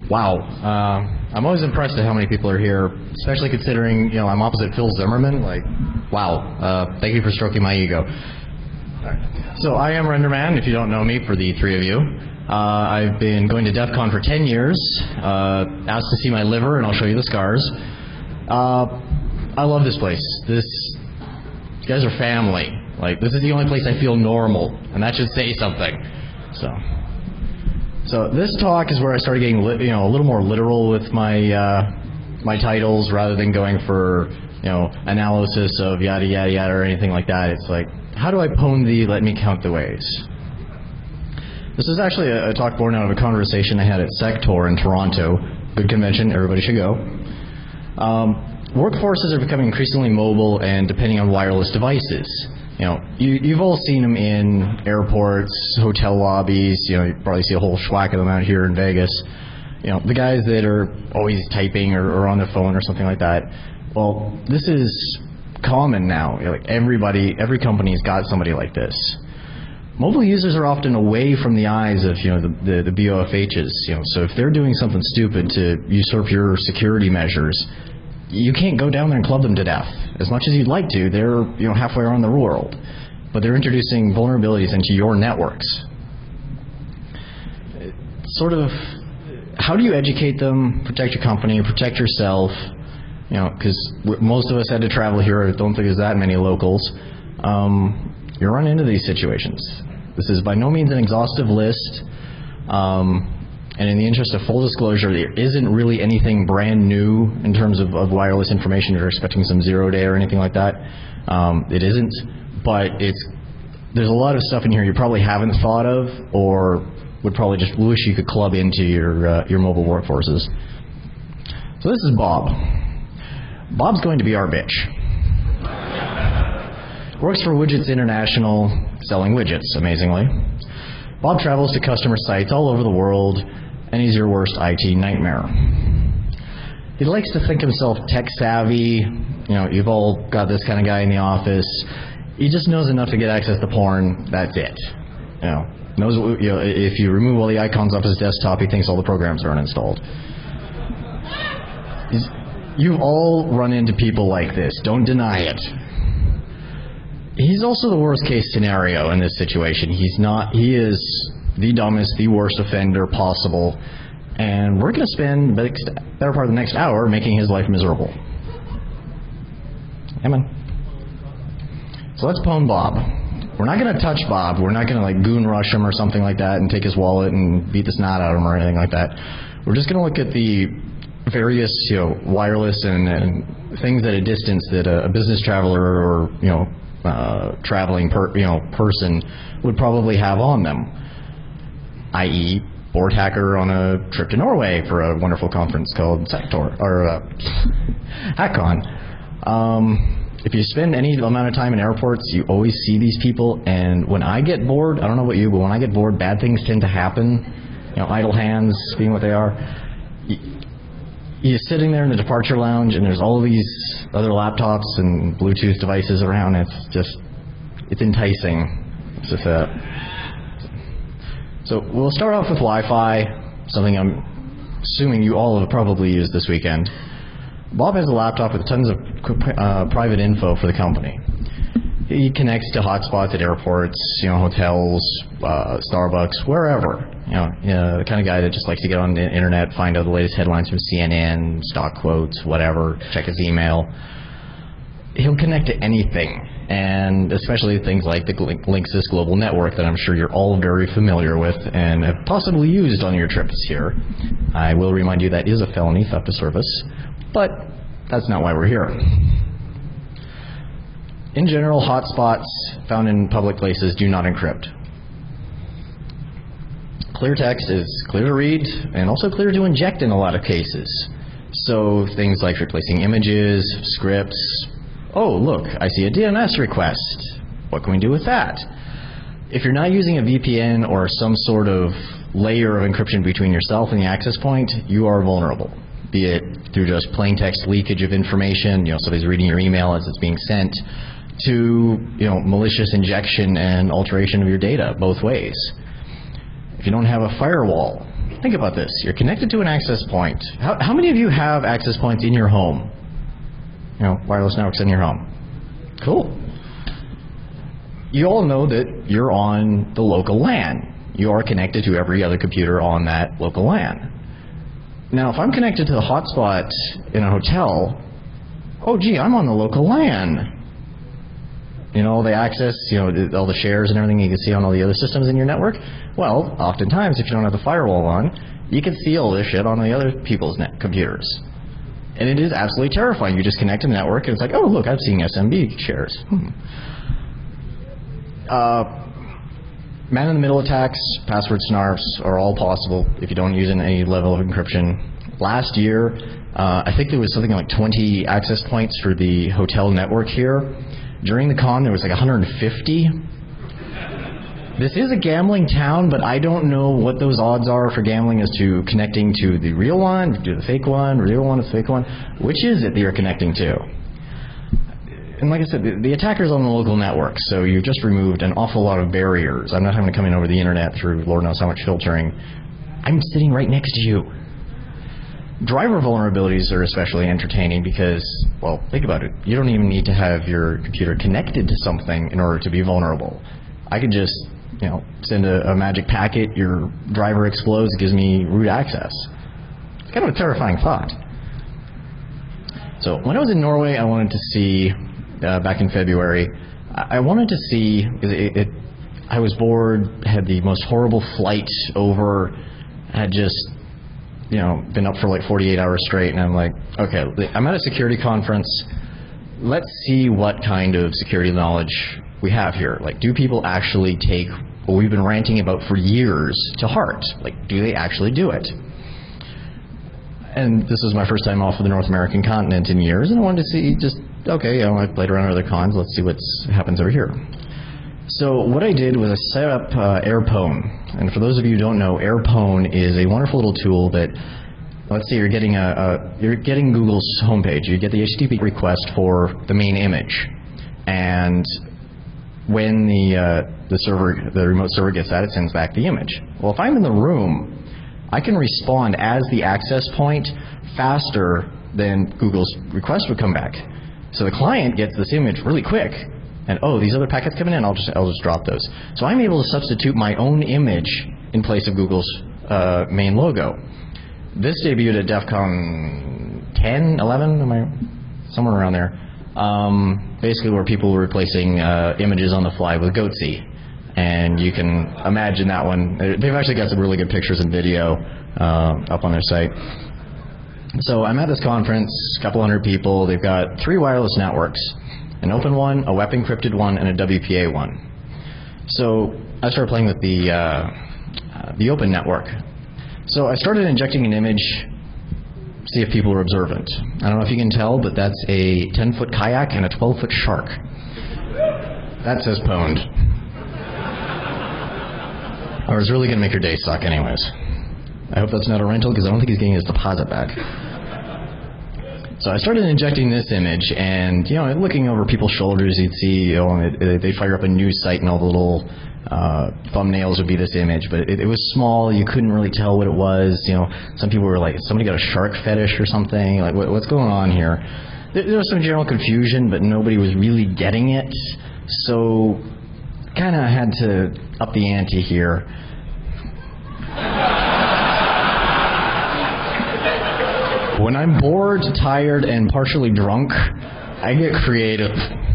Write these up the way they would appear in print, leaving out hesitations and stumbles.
Wow. I'm always impressed at how many people are here, especially considering, I'm opposite Phil Zimmerman. Like, wow. Thank you for stroking my ego. Right. So I am Renderman, if you don't know me, for the three of you. I've been going to DEF CON for 10 years, asked to see my liver, and I'll show you the scars. I love this place. You guys are family. Like, this is the only place I feel normal, and that should say something. So this talk is where I started getting a little more literal with my my titles, rather than going for analysis of yada yada yada or anything like that. It's like, how do I pwn thee? Let me count the ways. This is actually a talk born out of a conversation I had at Sector in Toronto. Good convention, everybody should go. Workforces are becoming increasingly mobile and depending on wireless devices. You've all seen them in airports, hotel lobbies. You probably see a whole schwack of them out here in Vegas. The guys that are always typing or on their phone or something like that. Well, this is common now. Every company's got somebody like this. Mobile users are often away from the eyes of the BOFHs. So if they're doing something stupid to usurp your security measures, you can't go down there and club them to death. As much as you'd like to, they're halfway around the world, but they're introducing vulnerabilities into your networks. Sort of, how do you educate them, protect your company, protect yourself? Because most of us had to travel here. I don't think there's that many locals. You run into these situations. This is by no means an exhaustive list. And in the interest of full disclosure, there isn't really anything brand new in terms of wireless information. If you're expecting some 0-day or anything like that, it isn't. But there's a lot of stuff in here you probably haven't thought of, or would probably just wish you could club into your mobile workforces. So this is Bob. Bob's going to be our bitch. Works for Widgets International, selling widgets, amazingly. Bob travels to customer sites all over the world, and he's your worst IT nightmare. He likes to think himself tech-savvy. You've all got this kind of guy in the office. He just knows enough to get access to porn. That's it. Knows if you remove all the icons off his desktop, he thinks all the programs are uninstalled. You've all run into people like this. Don't deny it. He's also the worst case scenario in this situation. He is the dumbest, the worst offender possible, and we're going to spend the better part of the next hour making his life miserable. Amen. So let's pwn Bob. We're not going to touch Bob. We're not going to goon rush him or something like that and take his wallet and beat the snot out of him or anything like that. We're just going to look at the various wireless and things at a distance that a business traveler or traveling person would probably have on them, i.e. board hacker on a trip to Norway for a wonderful conference called Sector or HackCon. If you spend any amount of time in airports, you always see these people, and when I get bored, I don't know about you, but when I get bored, bad things tend to happen. Idle hands being what they are. You're sitting there in the departure lounge, and there's all of these other laptops and Bluetooth devices around. It's enticing. It's just So we'll start off with Wi-Fi, something I'm assuming you all have probably used this weekend. Bob has a laptop with tons of private info for the company. He connects to hotspots at airports, hotels, Starbucks, wherever. The kind of guy that just likes to get on the internet, find out the latest headlines from CNN, stock quotes, whatever, check his email. He'll connect to anything, and especially things like the Linksys Global Network that I'm sure you're all very familiar with and have possibly used on your trips here. I will remind you that is a felony, theft of service, but that's not why we're here. In general, hotspots found in public places do not encrypt. Clear text is clear to read and also clear to inject in a lot of cases. So things like replacing images, scripts. Oh, look, I see a DNS request. What can we do with that? If you're not using a VPN or some sort of layer of encryption between yourself and the access point, you are vulnerable. Be it through just plain text leakage of information, somebody's reading your email as it's being sent, to malicious injection and alteration of your data both ways. If you don't have a firewall, think about this. You're connected to an access point. How many of you have access points in your home? Wireless networks in your home. Cool. You all know that you're on the local LAN. You are connected to every other computer on that local LAN. Now, if I'm connected to the hotspot in a hotel, oh, gee, I'm on the local LAN. The access, all the shares and everything you can see on all the other systems in your network. Well, oftentimes, if you don't have the firewall on, you can see all this shit on the other people's computers. And it is absolutely terrifying. You just connect to the network, and it's like, oh, look, I'm seeing SMB shares. Man-in-the-middle attacks, password snarfs are all possible if you don't use any level of encryption. Last year, I think there was something like 20 access points for the hotel network here. During the con, there was like 150. This is a gambling town, but I don't know what those odds are for gambling as to connecting to the real one, to the fake one, real one, the fake one. Which is it that you're connecting to? And like I said, the attacker's on the local network, so you've just removed an awful lot of barriers. I'm not having to come in over the internet through Lord knows how much filtering. I'm sitting right next to you. Driver vulnerabilities are especially entertaining because, well, think about it. You don't even need to have your computer connected to something in order to be vulnerable. I could just, send a magic packet, your driver explodes, it gives me root access. It's kind of a terrifying thought. So when I was in Norway, I wanted to see, back in February, I wanted to see, I was bored, had the most horrible flight over, had just, been up for like 48 hours straight, and I'm like, okay, I'm at a security conference, let's see what kind of security knowledge we have here. Like, do people actually take what we've been ranting about for years to heart? Like, do they actually do it? And this was my first time off of the North American continent in years, and I wanted to see just, okay, I played around with other cons, let's see what happens over here. So what I did was I set up AirPwn, and for those of you who don't know, AirPwn is a wonderful little tool that, let's say you're getting Google's homepage, you get the HTTP request for the main image, and when the remote server gets that, it sends back the image. Well, if I'm in the room, I can respond as the access point faster than Google's request would come back. So the client gets this image really quick, and oh, these other packets coming in, I'll just drop those. So I'm able to substitute my own image in place of Google's main logo. This debuted at DEF CON 10, 11, somewhere around there. Basically where people were replacing images on the fly with Goatse. And you can imagine that one. They've actually got some really good pictures and video up on their site. So I'm at this conference, a couple hundred people. They've got 3 wireless networks, an open one, a web encrypted one, and a WPA one. So I started playing with the open network. So I started injecting an image, see if people were observant. I don't know if you can tell, but that's a 10-foot kayak and a 12-foot shark. That says pwned. I was really going to make your day suck anyways. I hope that's not a rental, because I don't think he's getting his deposit back. So I started injecting this image, and looking over people's shoulders, you'd see, they fire up a news site, and all the little thumbnails would be this image. But it was small; you couldn't really tell what it was. Some people were like, "Somebody got a shark fetish or something." Like, what's going on here? There was some general confusion, but nobody was really getting it. So, kind of had to up the ante here. When I'm bored, tired, and partially drunk, I get creative.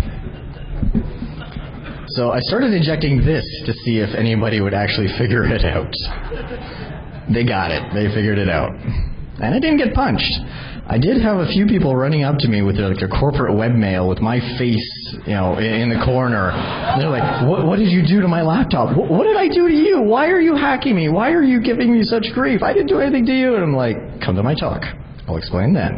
So I started injecting this to see if anybody would actually figure it out. They got it. They figured it out. And I didn't get punched. I did have a few people running up to me with their corporate webmail with my face, in the corner. And they're like, what did you do to my laptop? What did I do to you? Why are you hacking me? Why are you giving me such grief? I didn't do anything to you. And I'm like, come to my talk. I'll explain then.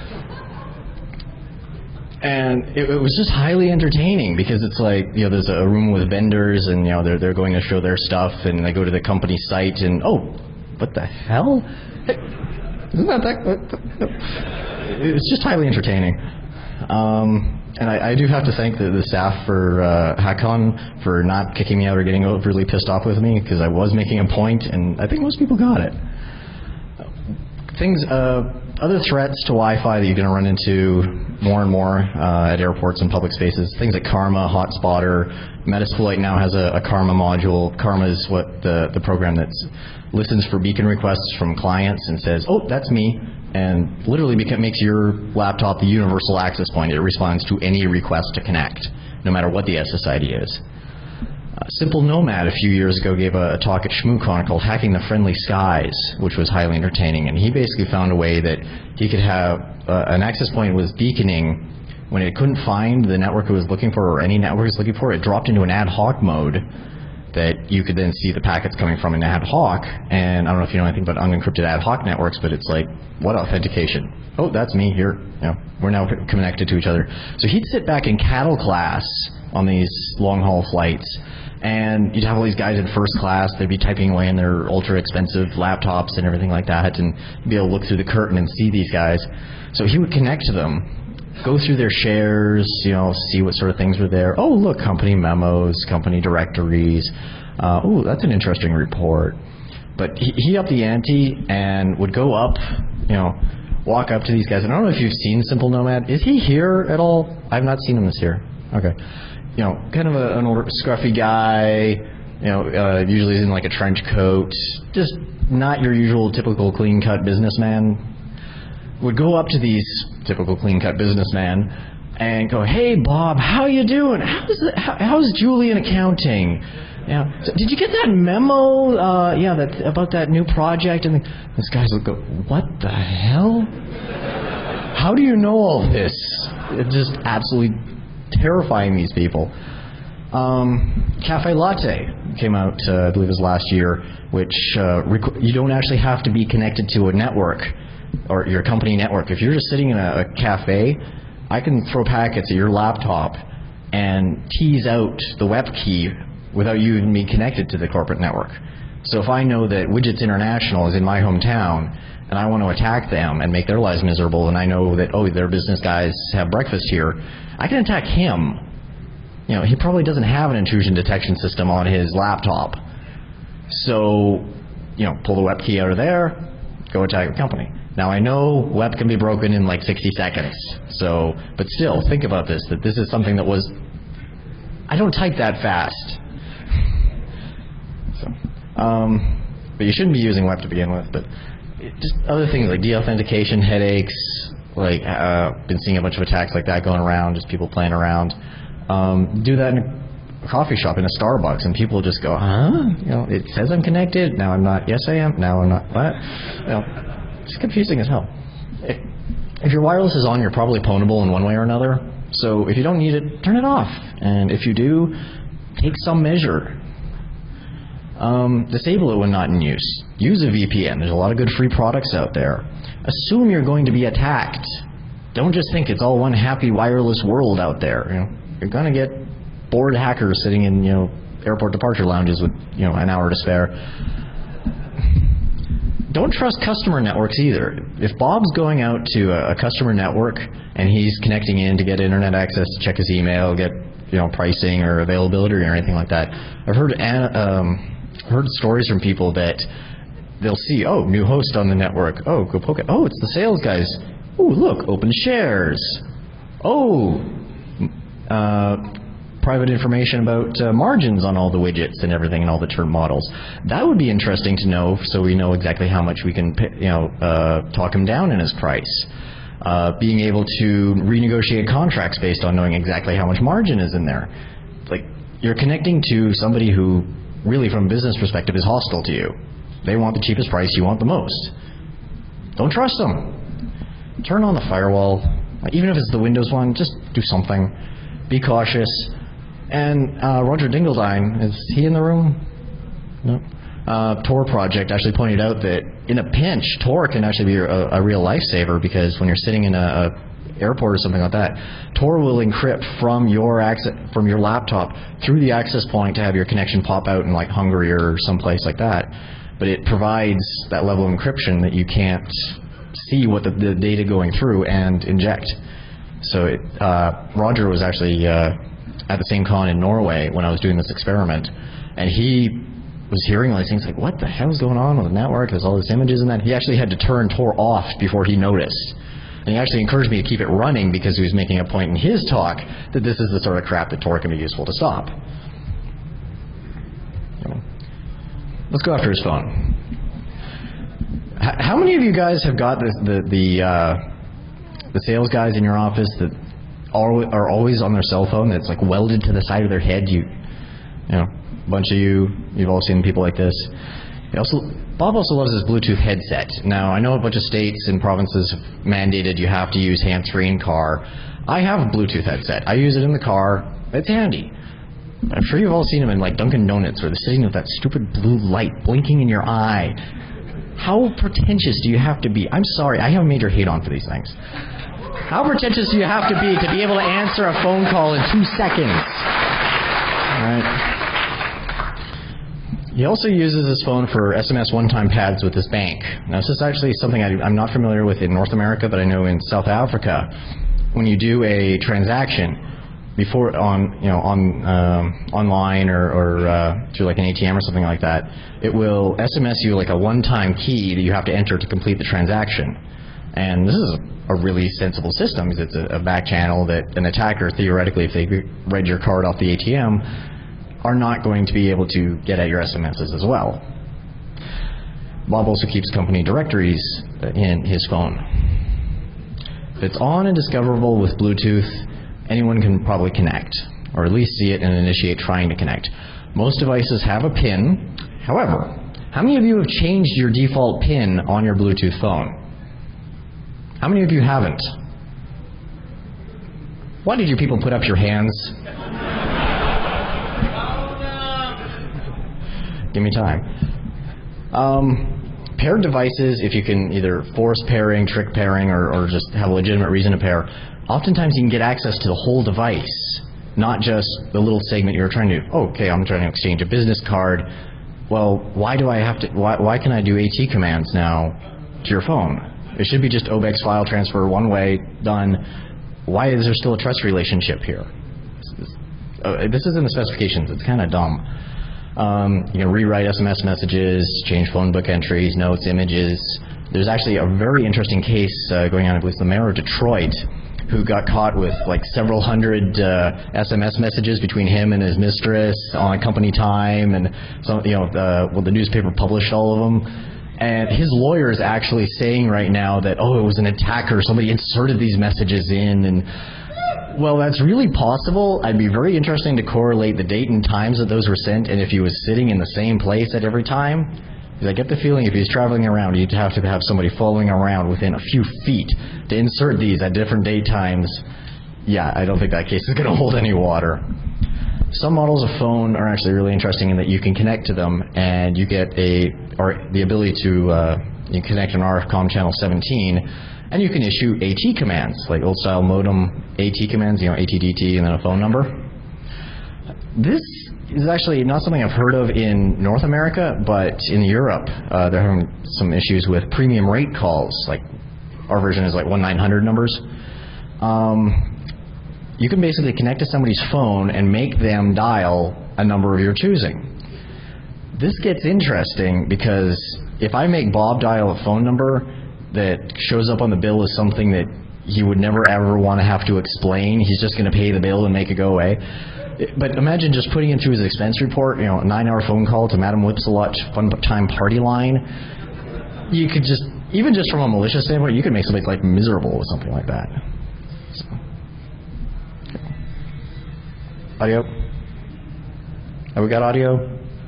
And it was just highly entertaining because it's like, there's a room with vendors and, they're going to show their stuff and they go to the company site and, oh, what the hell? Hey, isn't that? It's just highly entertaining. And I do have to thank the staff for HackCon for not kicking me out or getting overly pissed off with me because I was making a point and I think most people got it. Other threats to Wi-Fi that you're going to run into more and more at airports and public spaces, things like Karma, Hotspotter. Metasploit now has a Karma module. Karma is what the program that listens for beacon requests from clients and says, oh, that's me, and literally makes your laptop the universal access point. It responds to any request to connect, no matter what the SSID is. Simple Nomad a few years ago gave a talk at ShmooCon called Hacking the Friendly Skies, which was highly entertaining, and he basically found a way that he could have an access point was beaconing when it couldn't find the network it was looking for or any network it was looking for. It dropped into an ad hoc mode that you could then see the packets coming from an ad hoc. And I don't know if you know anything about unencrypted ad hoc networks, but it's like, what authentication? Oh, that's me here. We're now connected to each other. So he'd sit back in cattle class on these long-haul flights, and you'd have all these guys in first class. They'd be typing away in their ultra-expensive laptops and everything like that, and be able to look through the curtain and see these guys. So he would connect to them, go through their shares, see what sort of things were there. Oh, look, company memos, company directories. Oh, that's an interesting report. But he upped the ante and would go up, walk up to these guys. And I don't know if you've seen Simple Nomad. Is he here at all? I've not seen him this year. Okay. Kind of an older, scruffy guy, usually in like a trench coat, just not your usual typical clean-cut businessman. Would go up to these typical clean-cut businessman and go, hey, Bob, how you doing? How's Julie in accounting? So did you get that memo? About that new project? And this guy's would go, what the hell? How do you know all this? It's just absolutely terrifying these people. Cafe Latte came out, I believe it was last year, which you don't actually have to be connected to a network or your company network. If you're just sitting in a cafe, I can throw packets at your laptop and tease out the web key without you even being connected to the corporate network. So if I know that Widgets International is in my hometown and I want to attack them and make their lives miserable, and I know that, oh, their business guys have breakfast here, I can attack him. He probably doesn't have an intrusion detection system on his laptop. So, pull the web key out of there, go attack the company. Now, I know web can be broken in like 60 seconds. So, but still, think about this, that this is something that was, I don't type that fast. But you shouldn't be using web to begin with. But just other things like deauthentication, headaches, like been seeing a bunch of attacks like that going around, just people playing around. Do that in a coffee shop, in a Starbucks, and people just go, huh? It says I'm connected, now I'm not. Yes, I am. Now I'm not. What? It's confusing as hell. If your wireless is on, you're probably pwnable in one way or another. So if you don't need it, turn it off. And if you do, take some measure. Disable it when not in use. Use a VPN. There's a lot of good free products out there. Assume you're going to be attacked. Don't just think it's all one happy wireless world out there. You're going to get bored hackers sitting in airport departure lounges with an hour to spare. Don't trust customer networks either. If Bob's going out to a customer network and he's connecting in to get internet access, to check his email, get pricing or availability or anything like that, I've heard stories from people that they'll see, oh, new host on the network. Oh, go poke it. Oh, it's the sales guys. Oh, look, open shares. Oh, private information about margins on all the widgets and everything and all the term models. That would be interesting to know, so we know exactly how much we can talk him down in his price. Being able to renegotiate contracts based on knowing exactly how much margin is in there. Like, you're connecting to somebody who really, from a business perspective, is hostile to you. They want the cheapest price, you want the most. Don't trust them. Turn on the firewall. Even if it's the Windows one, just do something. Be cautious. And Roger Dingledine, is he in the room? No. Tor Project actually pointed out that in a pinch, Tor can actually be a real lifesaver, because when you're sitting in a airport or something like that, Tor will encrypt from your laptop through the access point to have your connection pop out in like Hungary or someplace like that. But it provides that level of encryption that you can't see what the data going through and inject. So Roger was actually at the same con in Norway when I was doing this experiment, and he was hearing all these things like, what the hell's going on with the network? There's all these images and that. He actually had to turn Tor off before he noticed. And he actually encouraged me to keep it running because he was making a point in his talk that this is the sort of crap that Tor can be useful to stop. Let's go after his phone. How many of you guys have got the sales guys in your office that are always on their cell phone that's like welded to the side of their head? You know, a bunch of you've all seen people like this. Bob also loves his Bluetooth headset. Now, I know a bunch of states and provinces have mandated you have to use hands-free in car. I have a Bluetooth headset. I use it in the car. It's handy. I'm sure you've all seen them in like Dunkin' Donuts where they're sitting with that stupid blue light blinking in your eye. How pretentious do you have to be? I'm sorry, I have a major hate on for these things. How pretentious do you have to be able to answer a phone call in 2 seconds? All right. He also uses his phone for SMS one-time pads with his bank. Now, this is actually something I'm not familiar with in North America, but I know in South Africa, when you do a transaction before online or through like an ATM or something like that, it will SMS you like a one-time key that you have to enter to complete the transaction. And this is a really sensible system because it's a back channel that an attacker, theoretically, if they read your card off the ATM, are not going to be able to get at your SMSs as well. Bob also keeps company directories in his phone. If it's on and discoverable with Bluetooth, anyone can probably connect, or at least see it and initiate trying to connect. Most devices have a PIN. However, how many of you have changed your default PIN on your Bluetooth phone? How many of you haven't? Why did you people put up your hands? Give me time. Paired devices, if you can either force pairing, trick pairing, or just have a legitimate reason to pair, oftentimes you can get access to the whole device, not just the little segment you're trying to do. Oh, okay, I'm trying to exchange a business card. Well, why do I have to? Why can I do AT commands now to your phone? It should be just OBEX file transfer one way, done. Why is there still a trust relationship here? This is in the specifications. It's kind of dumb. You can rewrite SMS messages, change phone book entries, notes, images. There's actually a very interesting case going on with the mayor of Detroit, who got caught with like several hundred SMS messages between him and his mistress on company time, and so the newspaper published all of them. And his lawyer is actually saying right now that, oh, it was an attacker, somebody inserted these messages in, and well, that's really possible. I'd be very interested to correlate the date and times that those were sent, and if he was sitting in the same place at every time. Because I get the feeling if he's traveling around, you'd have to have somebody following around within a few feet to insert these at different date times. Yeah, I don't think that case is going to hold any water. Some models of phone are actually really interesting in that you can connect to them, and you get the ability to you connect an RFCOM channel 17, and you can issue AT commands, like old-style modem AT commands, ATDT, and then a phone number. This is actually not something I've heard of in North America, but in Europe, they're having some issues with premium rate calls. Like our version is like 1-900 numbers. You can basically connect to somebody's phone and make them dial a number of your choosing. This gets interesting because if I make Bob dial a phone number that shows up on the bill as something that he would never ever want to have to explain, he's just going to pay the bill and make it go away. But imagine just putting it through his expense report, a 9-hour phone call to Madam Whipsalot Fun Time Party Line. You could just, even just from a malicious standpoint, you could make somebody's life miserable with something like that. So. Okay. Audio? Have we got audio?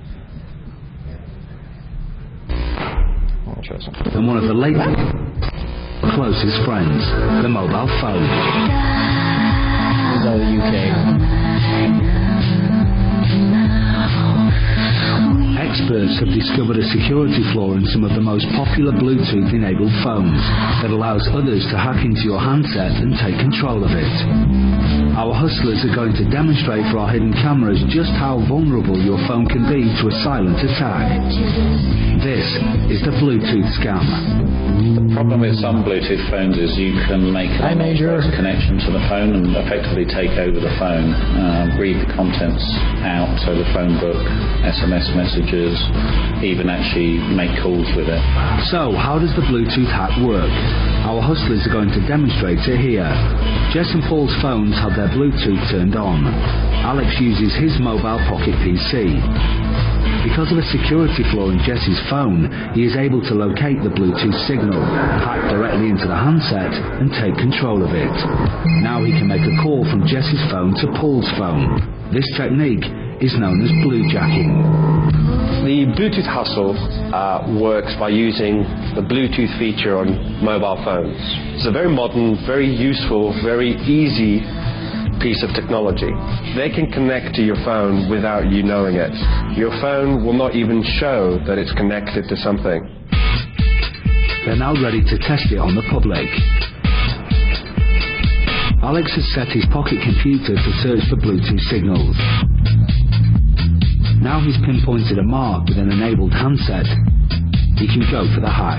I'll try something. And one of the latest closest friends, the mobile phone. This is out of the UK. Experts have discovered a security flaw in some of the most popular Bluetooth-enabled phones that allows others to hack into your handset and take control of it. Our hustlers are going to demonstrate for our hidden cameras just how vulnerable your phone can be to a silent attack. This is the Bluetooth scam. The problem with some Bluetooth phones is you can make a connection to the phone and effectively take over the phone, read the contents out, so the phone book, SMS messages, even actually make calls with it. So, how does the Bluetooth hack work? Our hustlers are going to demonstrate it here. Jess and Paul's phones have their Bluetooth turned on. Alex uses his mobile pocket PC. Because of a security flaw in Jess's phone, he is able to locate the Bluetooth signal, hack directly into the handset, and take control of it. Now he can make a call from Jess's phone to Paul's phone. This technique is known as bluejacking. The Bluetooth hustle works by using the Bluetooth feature on mobile phones. It's a very modern, very useful, very easy piece of technology. They can connect to your phone without you knowing it. Your phone will not even show that it's connected to something. They're now ready to test it on the public. Alex has set his pocket computer to search for Bluetooth signals. Now he's pinpointed a mark with an enabled handset. He can go for the hack.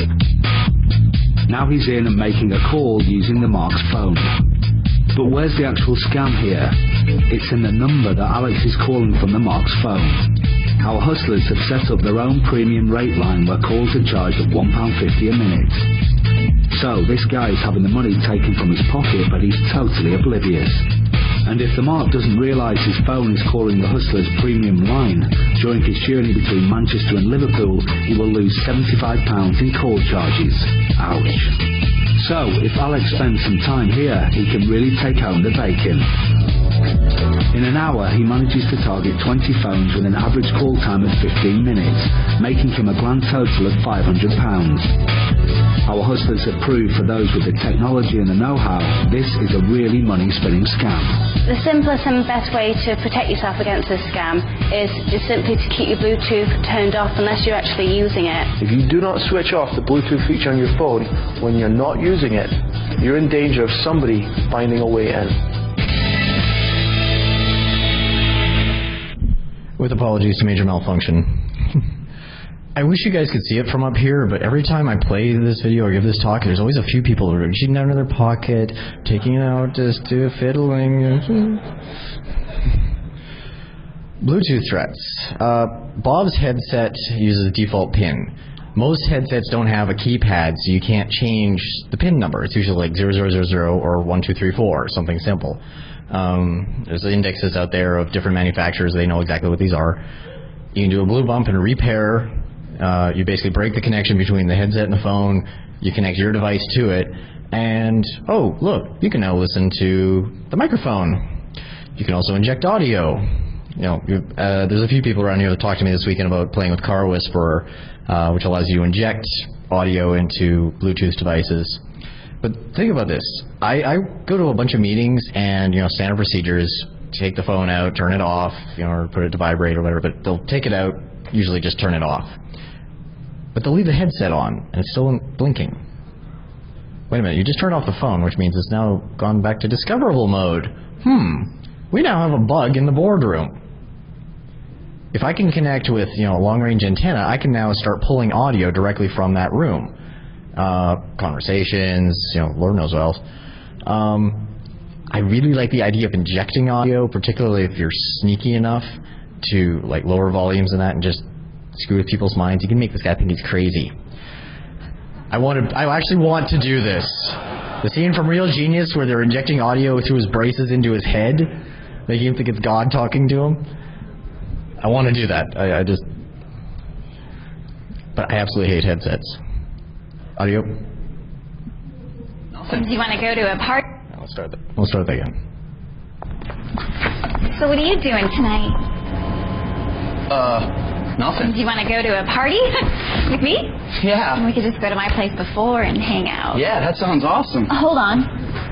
Now he's in and making a call using the mark's phone. But where's the actual scam here? It's in the number that Alex is calling from the mark's phone. Our hustlers have set up their own premium rate line where calls are charged at £1.50 a minute. So this guy is having the money taken from his pocket, but he's totally oblivious. And if the mark doesn't realise his phone is calling the hustler's premium line during his journey between Manchester and Liverpool, he will lose £75 in call charges. Ouch. So, if Alex spends some time here, he can really take home the bacon. In an hour, he manages to target 20 phones with an average call time of 15 minutes, making him a grand total of £500. Our hustlers have proved for those with the technology and the know-how, this is a really money-spinning scam. The simplest and best way to protect yourself against this scam is just simply to keep your Bluetooth turned off unless you're actually using it. If you do not switch off the Bluetooth feature on your phone when you're not using it, you're in danger of somebody finding a way in. With apologies to major malfunction. I wish you guys could see it from up here, but every time I play this video or give this talk, there's always a few people reaching down to their pocket, taking it out, just fiddling. Bluetooth threats. Bob's headset uses a default PIN. Most headsets don't have a keypad, so you can't change the PIN number. It's usually like 0000 or 1234, something simple. There's indexes out there of different manufacturers. They know exactly what these are. You can do a blue bump and repair. You basically break the connection between the headset and the phone. You connect your device to it, and oh, look, you can now listen to the microphone. You can also inject audio. You know, there's a few people around here that talked to me this weekend about playing with Car Whisperer, which allows you to inject audio into Bluetooth devices. But think about this. I go to a bunch of meetings, and standard procedures: take the phone out, turn it off, or put it to vibrate or whatever. But they'll take it out, usually just turn it off. But they'll leave the headset on, and it's still blinking. Wait a minute, you just turned off the phone, which means it's now gone back to discoverable mode. We now have a bug in the boardroom. If I can connect with, a long-range antenna, I can now start pulling audio directly from that room. Conversations, Lord knows what else. I really like the idea of injecting audio, particularly if you're sneaky enough to lower volumes and that and just screw with people's minds. You can make this guy think he's crazy. I actually want to do this. The scene from Real Genius where they're injecting audio through his braces into his head, making him think it's God talking to him. I want to do that. But I absolutely hate headsets. Audio. Do you want to go to a party? We'll start that again. So what are you doing tonight? Nothing. Do you want to go to a party with me? Yeah. We could just go to my place before and hang out. Yeah, that sounds awesome. Hold on.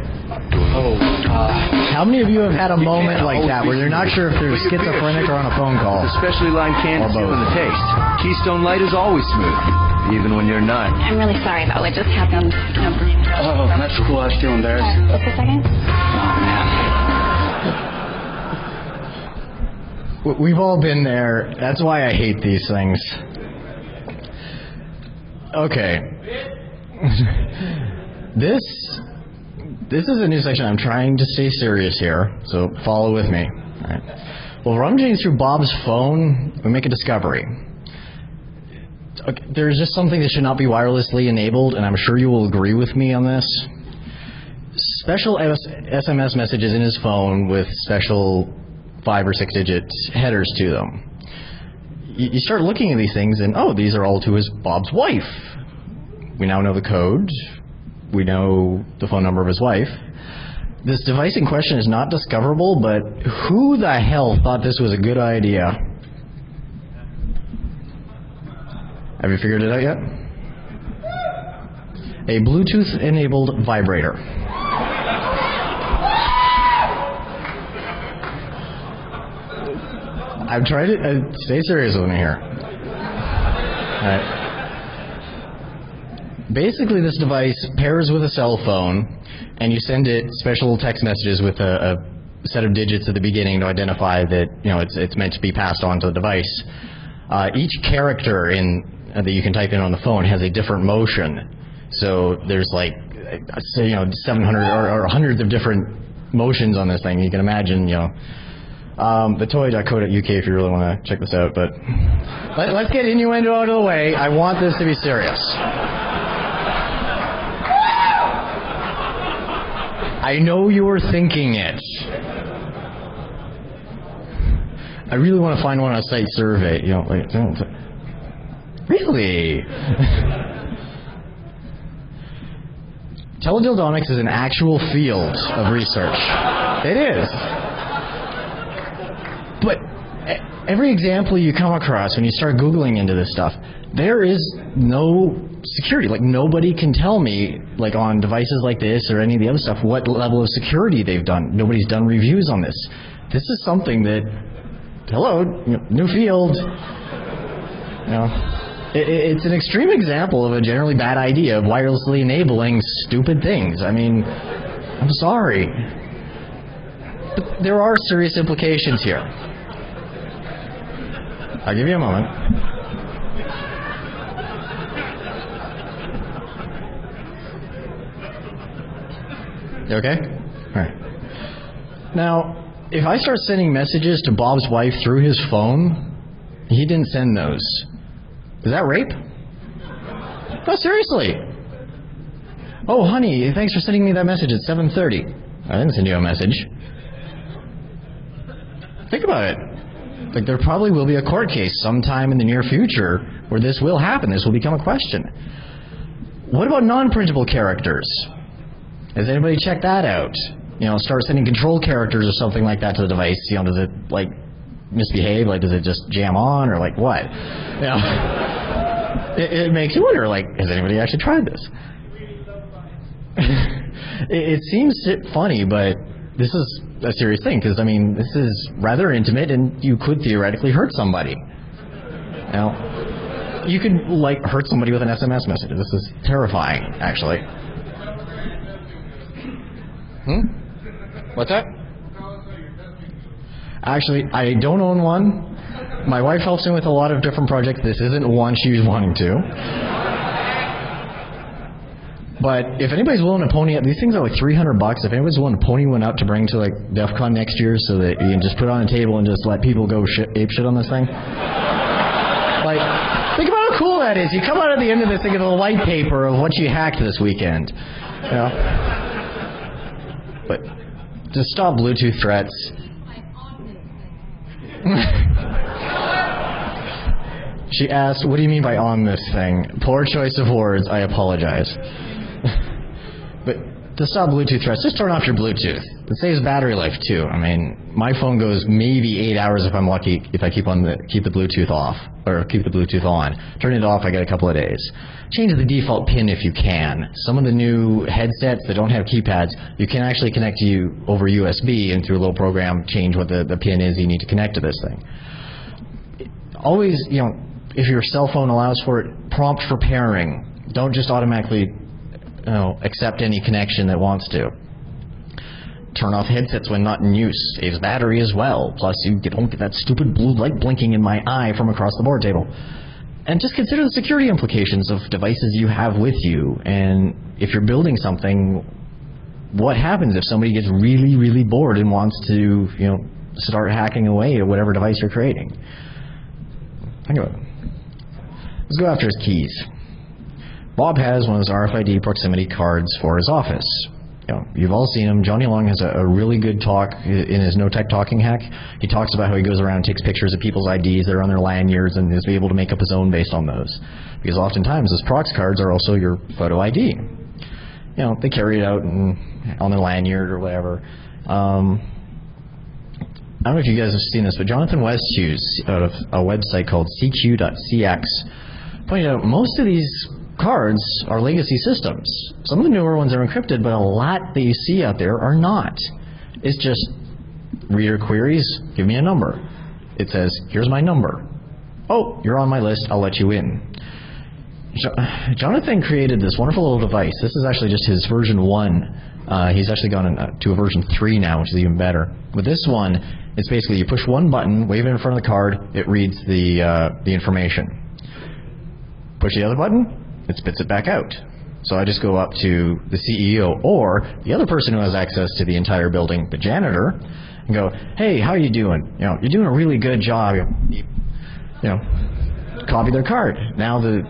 How many of you have had a moment like that where you're not sure if they're schizophrenic or on a phone call? Especially line candies and the taste. Keystone Light is always smooth, even when you're not. I'm really sorry about what just happened. Oh, that's cool. I was still embarrassed. Just a second. Oh, man. We've all been there. That's why I hate these things. Okay. This is a new section. I'm trying to stay serious here, so follow with me. All right. Well, rummaging through Bob's phone, we make a discovery. Okay, there's just something that should not be wirelessly enabled, and I'm sure you will agree with me on this. Special SMS messages in his phone with special 5 or 6 digit headers to them. You start looking at these things, and oh, these are all to Bob's wife. We now know the code. We know the phone number of his wife. This device in question is not discoverable, but who the hell thought this was a good idea? Have you figured it out yet? A Bluetooth-enabled vibrator. I've tried it. Stay serious with me here. All right. Basically, this device pairs with a cell phone, and you send it special text messages with a set of digits at the beginning to identify that it's meant to be passed on to the device. Each character that you can type in on the phone has a different motion. So there's 700 or hundreds of different motions on this thing. You can imagine, the toy.co.uk if you really want to check this out. But let's get innuendo out of the way. I want this to be serious. I know you were thinking it. I really want to find one on a site survey. Really? Teledildonics is an actual field of research. It is. But every example you come across when you start Googling into this stuff, there is no security. Nobody can tell me, on devices like this or any of the other stuff, what level of security they've done. Nobody's done reviews on this. This is something that, new field. It's an extreme example of a generally bad idea of wirelessly enabling stupid things. I mean, I'm sorry. But there are serious implications here. I'll give you a moment. You okay? All right. Now, if I start sending messages to Bob's wife through his phone, he didn't send those. Is that rape? No, seriously. Oh, honey, thanks for sending me that message at 7:30. I didn't send you a message. Think about it. There probably will be a court case sometime in the near future where this will happen. This will become a question. What about non-printable characters? Has anybody checked that out? Start sending control characters or something like that to the device. Does it, misbehave? Does it just jam on or what? It makes you wonder, has anybody actually tried this? It seems funny, but this is a serious thing because, this is rather intimate and you could theoretically hurt somebody. You could, hurt somebody with an SMS message. This is terrifying, actually. What's that? Actually, I don't own one. My wife helps me with a lot of different projects. This isn't one she's wanting to. But if anybody's willing to pony up, these things are $300. If anybody's willing to pony one up to bring to DEF CON next year so that you can just put it on a table and just let people go ape shit on this thing. Think about how cool that is. You come out at the end of this thing with a white paper of what you hacked this weekend. But to stop Bluetooth threats. She asked, what do you mean by on this thing? Poor choice of words. I apologize. But to stop Bluetooth threats, just turn off your Bluetooth. It saves battery life, too. My phone goes maybe 8 hours if I'm lucky if I keep the Bluetooth off, or keep the Bluetooth on. Turn it off, I get a couple of days. Change the default pin if you can. Some of the new headsets that don't have keypads, you can actually connect to you over USB and through a little program change what the pin is you need to connect to this thing. Always, if your cell phone allows for it, prompt for pairing. Don't just automatically accept any connection that wants to. turn off headsets when not in use. Saves battery as well. Plus, you don't get that stupid blue light blinking in my eye from across the board table. And just consider the security implications of devices you have with you. And if you're building something, what happens if somebody gets really, really bored and wants to, start hacking away at whatever device you're creating? Think about it. Let's go after his keys. Bob has one of those RFID proximity cards for his office. You've all seen him. Johnny Long has a really good talk in his No Tech Talking Hack. He talks about how he goes around and takes pictures of people's IDs that are on their lanyards and is able to make up his own based on those. Because oftentimes those prox cards are also your photo ID. They carry it out on their lanyard or whatever. I don't know if you guys have seen this, but Jonathan Westhuse, out of a website called CQ.cx, pointed out most of these cards are legacy systems. Some of the newer ones are encrypted, but a lot that you see out there are not. It's just reader queries, give me a number. It says, here's my number. Oh, you're on my list, I'll let you in. Jonathan created this wonderful little device. This is actually just his version 1. He's actually gone to a version 3 now, which is even better. With this one, it's basically you push one button, wave it in front of the card, it reads the information. Push the other button, it spits it back out. So I just go up to the CEO or the other person who has access to the entire building, the janitor, and go, hey, how are you doing? You're doing a really good job. Copy their card. Now the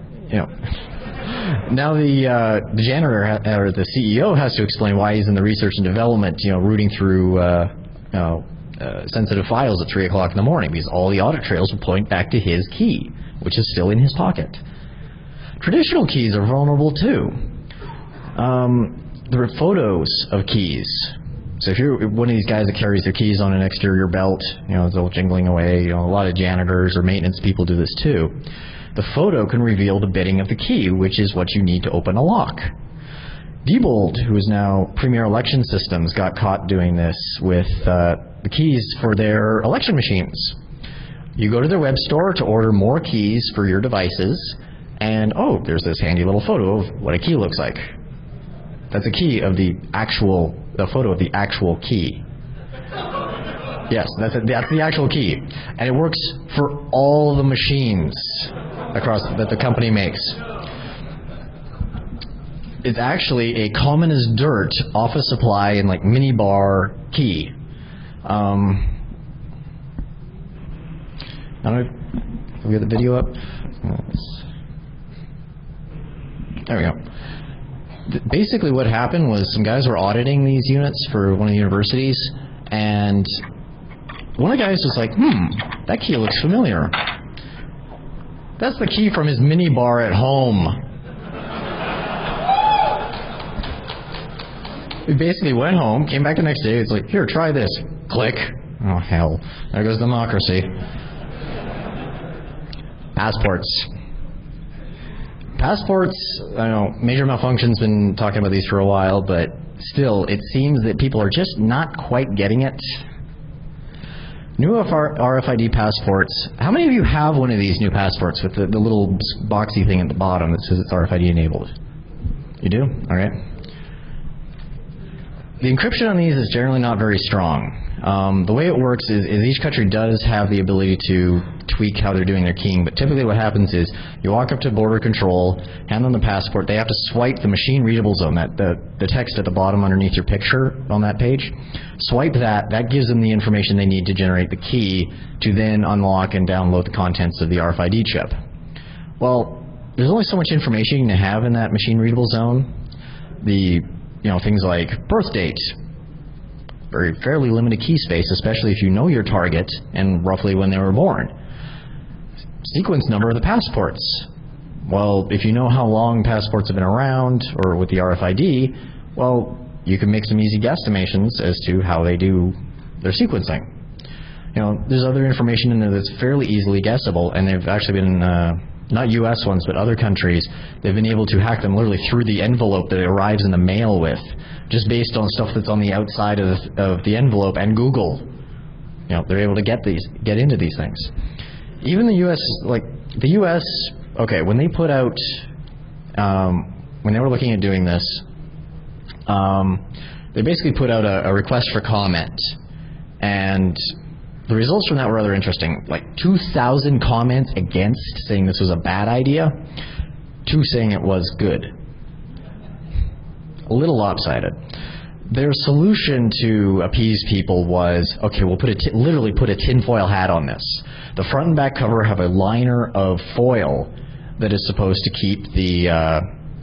janitor or the CEO has to explain why he's in the research and development, rooting through sensitive files at 3 o'clock in the morning, because all the audit trails will point back to his key, which is still in his pocket. Traditional keys are vulnerable too. There are photos of keys. So if you're one of these guys that carries their keys on an exterior belt, it's all jingling away, a lot of janitors or maintenance people do this too. The photo can reveal the bitting of the key, which is what you need to open a lock. Diebold, who is now Premier Election Systems, got caught doing this with the keys for their election machines. You go to their web store to order more keys for your devices, and there's this handy little photo of what a key looks like. That's a key of the photo of the actual key. Yes, that's the actual key. And it works for all the machines that the company makes. It's actually a common as dirt office supply and like minibar key. I don't know if we have the video up. There we go. Basically what happened was some guys were auditing these units for one of the universities, and one of the guys was like, that key looks familiar. That's the key from his minibar at home. We basically went home, came back the next day, it's like, here, try this. Click. Oh, hell. There goes democracy. Passports. Passports, I know, Major Malfunction's been talking about these for a while, but still, it seems that people are just not quite getting it. New RFID passports. How many of you have one of these new passports with the little boxy thing at the bottom that says it's RFID enabled? You do? All right. The encryption on these is generally not very strong. The way it works is each country does have the ability to tweak how they're doing their keying, but typically what happens is you walk up to border control, hand them the passport, they have to swipe the machine readable zone, the text at the bottom underneath your picture on that page. Swipe that gives them the information they need to generate the key to then unlock and download the contents of the RFID chip. Well, there's only so much information you can have in that machine readable zone. Things like birth date, fairly limited key space, especially if you know your target and roughly when they were born. Sequence number of the passports. Well, if you know how long passports have been around, or with the RFID, well, you can make some easy guesstimations as to how they do their sequencing. There's other information in there that's fairly easily guessable, and they've actually been, not U.S. ones, but other countries, they've been able to hack them literally through the envelope that it arrives in the mail with, just based on stuff that's on the outside of the envelope and Google. They're able to get into these things. Even the U.S., okay, when they put out, when they were looking at doing this, they basically put out a request for comment, and the results from that were rather interesting. Like 2,000 comments against, saying this was a bad idea, 2 saying it was good. A little lopsided. Their solution to appease people was, okay, we'll literally put a tinfoil hat on this. The front and back cover have a liner of foil that is supposed to keep the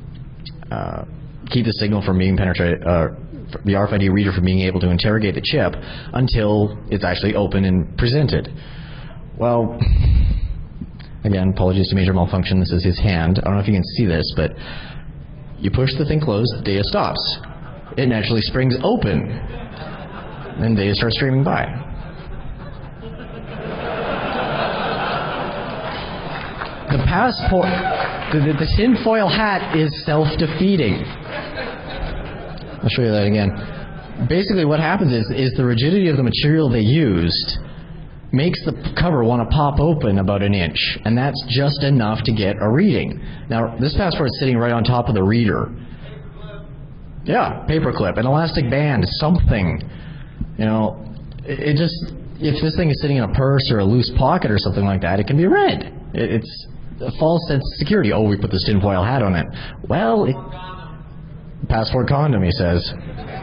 signal from being penetrated, the RFID reader from being able to interrogate the chip until it's actually open and presented. Well, again, apologies to Major Malfunction. This is his hand. I don't know if you can see this, but you push the thing closed, data stops. It naturally springs open, and data starts streaming by. The passport, the tinfoil hat is self-defeating. I'll show you that again. Basically what happens is the rigidity of the material they used makes the cover want to pop open about an inch, and that's just enough to get a reading. Now, this passport is sitting right on top of the reader. Yeah, paperclip, an elastic band, something. You know, it just, if this thing is sitting in a purse or a loose pocket or something like that, it can be read. It's a false sense of security. Oh, we put this tinfoil hat on it. Well, passport condom, he says.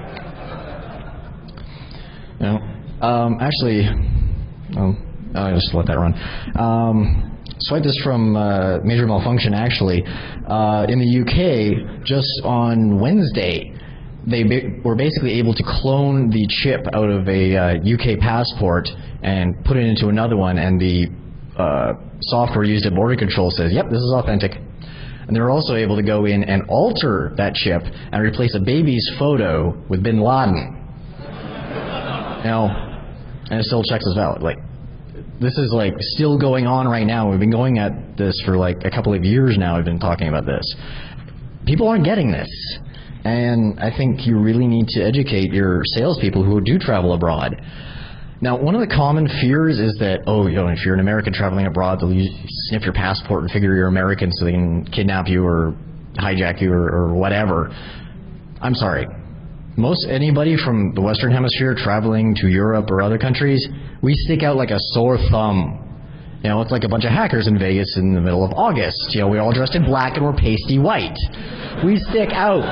You know, actually, I'll just let that run. Swipe this from Major Malfunction, actually. In the UK, just on Wednesday, they were basically able to clone the chip out of a UK passport and put it into another one, and the software used at border control says, yep, this is authentic. And they were also able to go in and alter that chip and replace a baby's photo with Bin Laden. You know, and it still checks as valid. Like, this is like still going on right now. We've been going at this for like a couple of years now. I've been talking about this. People aren't getting this. And I think you really need to educate your salespeople who do travel abroad. Now, one of the common fears is that, oh, you know, if you're an American traveling abroad, they'll sniff your passport and figure you're American so they can kidnap you or hijack you or whatever. I'm sorry. Anybody from the Western Hemisphere traveling to Europe or other countries, we stick out like a sore thumb. You know, it's like a bunch of hackers in Vegas in the middle of August. You know, we're all dressed in black and we're pasty white. We stick out.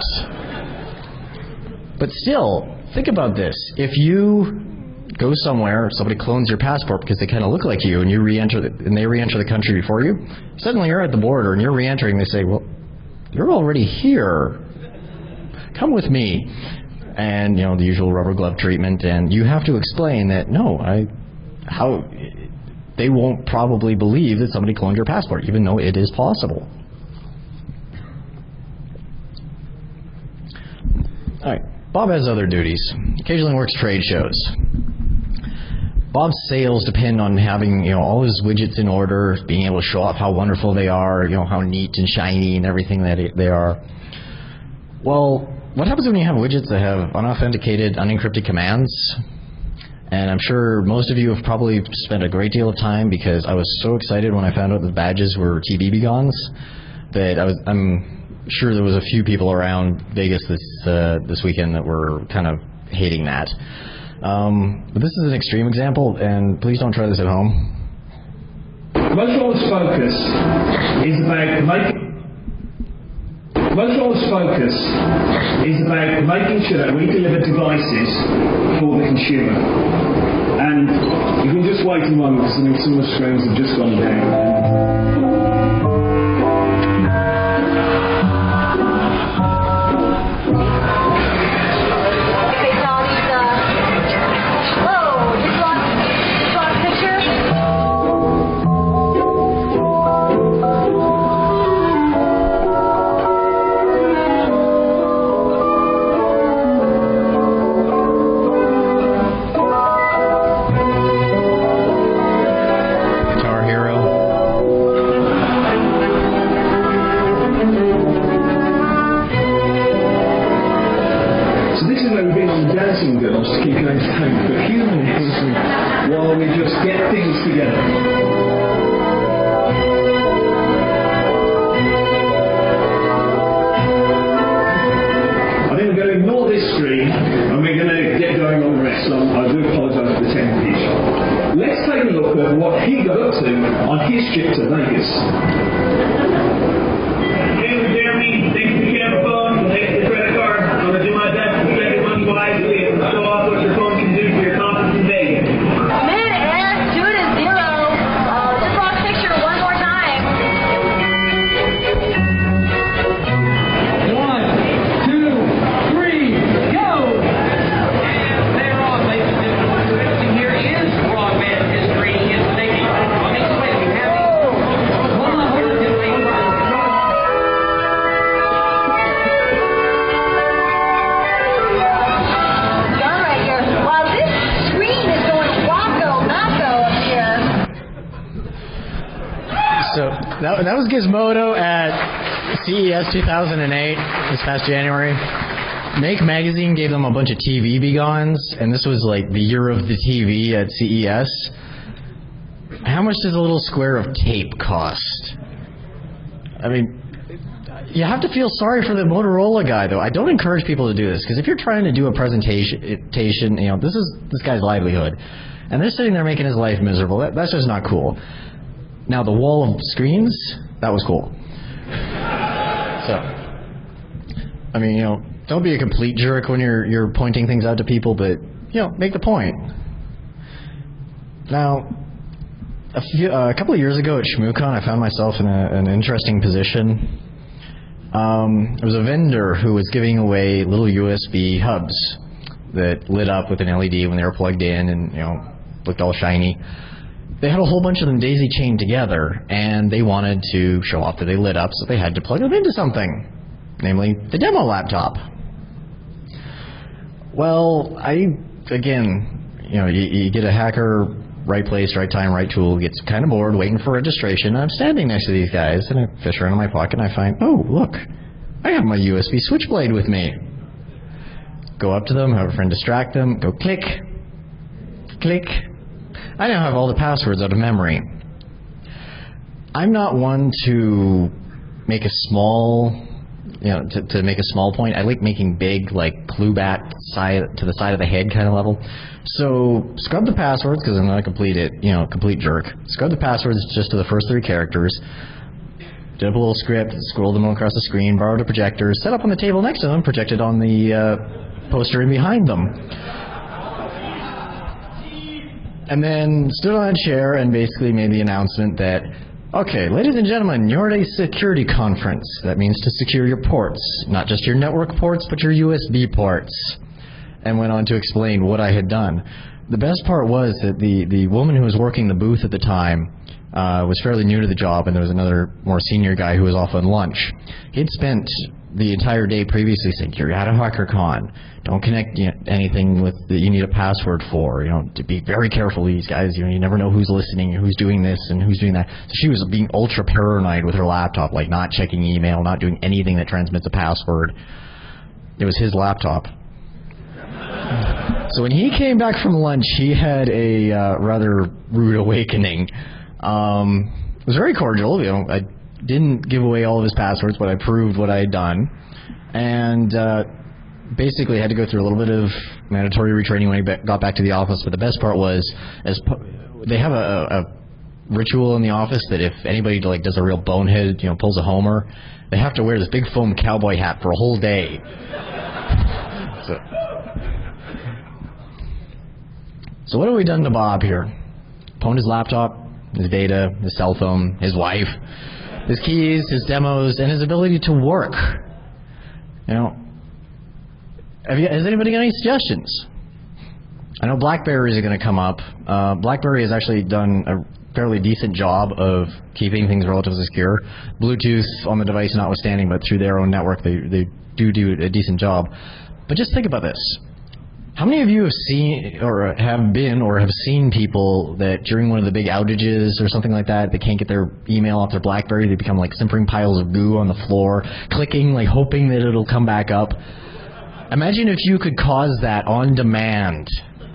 But still, think about this. If you go somewhere, somebody clones your passport because they kind of look like you, and you re-enter and they re-enter the country before you, suddenly you're at the border and you're re-entering. They say, well, you're already here. Come with me. And, you know, the usual rubber glove treatment, and you have to explain that, no, they won't probably believe that somebody cloned your passport, even though it is possible. All right, Bob has other duties. Occasionally works trade shows. Bob's sales depend on having, you know, all his widgets in order, being able to show off how wonderful they are, you know, how neat and shiny and everything that they are. Well, what happens when you have widgets that have unauthenticated, unencrypted commands? And I'm sure most of you have probably spent a great deal of time, because I was so excited when I found out the badges were TBBGONs that I'm sure there was a few people around Vegas this weekend that were kind of hating that. But this is an extreme example, and please don't try this at home. Motorola's focus is about making sure that we deliver devices for the consumer. And you can just wait a moment, because some of the screens have just gone down. Ignore shipped to Vegas. Hey, Jeremy, thanks for the camera phone, thanks for the credit card. I'm going to do my best to spend your money wisely and show off what your phone can do for your conference in Vegas. Mid-air, 2 to 0. Just draw a picture one more time. 1, 2, 3, go! And they're on, ladies and gentlemen. What's interesting here is broadband history is making. On each way, we have 100 Done right here. Wow, this screen is going wacko-macko up here. So that was Gizmodo at CES 2008 this past January. Make Magazine gave them a bunch of TV begons, and this was like the year of the TV at CES. How much does a little square of tape cost? I mean, you have to feel sorry for the Motorola guy, though. I don't encourage people to do this, because if you're trying to do a presentation, you know, this is this guy's livelihood, and they're sitting there making his life miserable. That's just not cool. Now, the wall of screens, that was cool. So, I mean, you know, don't be a complete jerk when you're pointing things out to people, but, you know, make the point. Now, a couple of years ago at ShmooCon, I found myself in an interesting position. There was a vendor who was giving away little USB hubs that lit up with an LED when they were plugged in and, you know, looked all shiny. They had a whole bunch of them daisy chained together, and they wanted to show off that they lit up, so they had to plug them into something, namely the demo laptop. Well, again, you know, you get a hacker, right place, right time, right tool, gets kind of bored waiting for registration. I'm standing next to these guys, and I fish around in my pocket, and I find, oh, look, I have my USB switchblade with me. Go up to them, have a friend distract them, go click, click. I now have all the passwords out of memory. I'm not one to make a small, you know, to make a small point. I like making big, like clue back side to the side of the head kind of level. So scrub the passwords, because I'm not a complete jerk. Scrub the passwords just to the first 3 characters. Did up a little script, scroll them across the screen, borrowed a projector, set up on the table next to them, projected on the poster in behind them. And then stood on a chair and basically made the announcement that, okay, ladies and gentlemen, you're at a security conference. That means to secure your ports, not just your network ports, but your USB ports. And went on to explain what I had done. The best part was that the woman who was working the booth at the time was fairly new to the job, and there was another more senior guy who was off on lunch. He'd spent the entire day previously saying, you're at a HackerCon. Don't connect anything with that you need a password for. You know, to be very careful, these guys. You know, you never know who's listening, who's doing this, and who's doing that. So she was being ultra paranoid with her laptop, like not checking email, not doing anything that transmits a password. It was his laptop. So when he came back from lunch, he had a rather rude awakening. It was very cordial. You know, I didn't give away all of his passwords, but I proved what I had done, and basically had to go through a little bit of mandatory retraining when I got back to the office. But the best part was, they have a ritual in the office that if anybody like does a real bonehead, you know, pulls a homer, they have to wear this big foam cowboy hat for a whole day. So what have we done to Bob here? Pwned his laptop, his data, his cell phone, his wife, his keys, his demos, and his ability to work. You know, has anybody got any suggestions? I know BlackBerries are going to come up. BlackBerry has actually done a fairly decent job of keeping things relatively secure. Bluetooth on the device notwithstanding, but through their own network, they do a decent job. But just think about this. How many of you have seen or have been or have seen people that during one of the big outages or something like that, they can't get their email off their BlackBerry, they become like simpering piles of goo on the floor, clicking, like hoping that it'll come back up? Imagine if you could cause that on demand.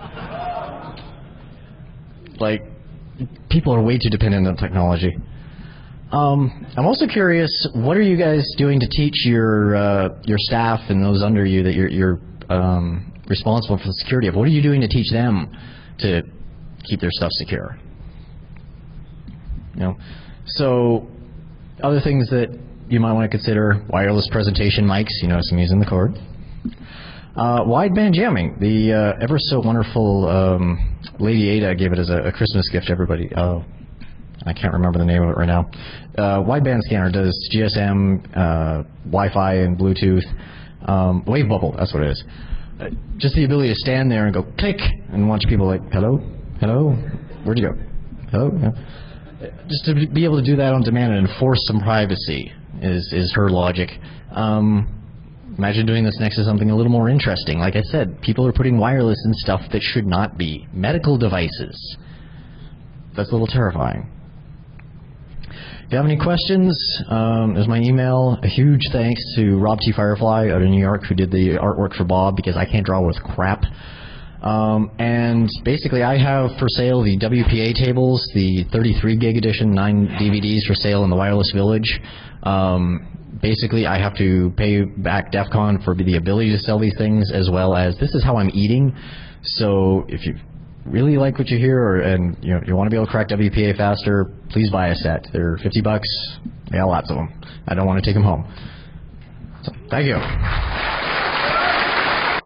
Like, people are way too dependent on technology. I'm also curious, what are you guys doing to teach your staff and those under you that you're responsible for the security of? What are you doing to teach them to keep their stuff secure? You know, So, other things that you might want to consider: wireless presentation mics. You notice I'm using the cord. Wideband jamming. The ever so wonderful Lady Ada gave it as a Christmas gift to everybody. I can't remember the name of it right now. Wideband scanner does GSM, Wi-Fi, and Bluetooth. Wave bubble, that's what it is. Just the ability to stand there and go click and watch people like, hello, hello, where'd you go? Hello? Yeah. Just to be able to do that on demand and enforce some privacy is her logic. Imagine doing this next to something a little more interesting. Like I said, people are putting wireless in stuff that should not be. Medical devices. That's a little terrifying. If you have any questions, there's my email. A huge thanks to Rob T. Firefly out of New York who did the artwork for Bob because I can't draw with crap. And basically I have for sale the WPA tables, the 33 gig edition, 9 DVDs for sale in the Wireless Village. Basically I have to pay back DEF CON for the ability to sell these things, as well as this is how I'm eating. So if you really like what you hear and you want to be able to crack WPA faster, please buy a set. They're $50. I got lots of them. I don't want to take them home. So, thank you.